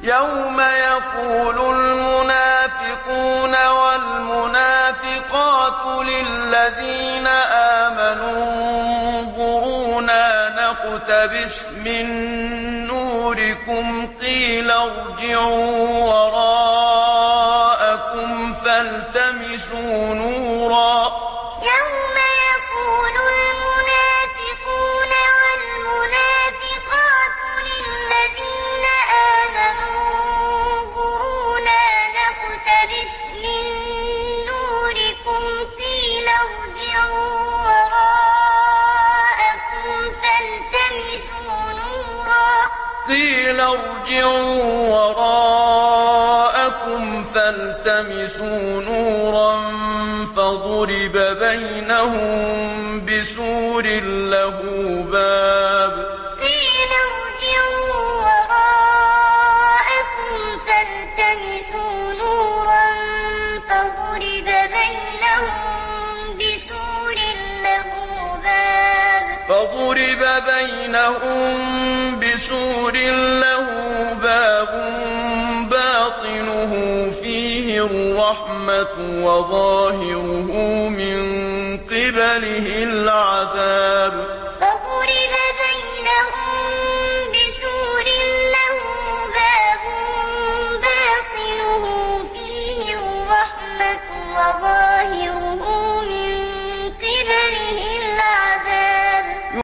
يوم يقول المنافقون والمنافقات للذين آمنوا انظرونا نقتبس من نوركم قيل ارجعوا وراءكم فالتمسوا نورا يوم يقول المنافقون والمنافقات للذين آمنوا انظرونا نقتبس من نوركم قيل ارجعوا وراءكم فالتمسوا نورا فضرب بينهم بسور له باب باطنه فيه الرحمة وظاهره من قبله العذاب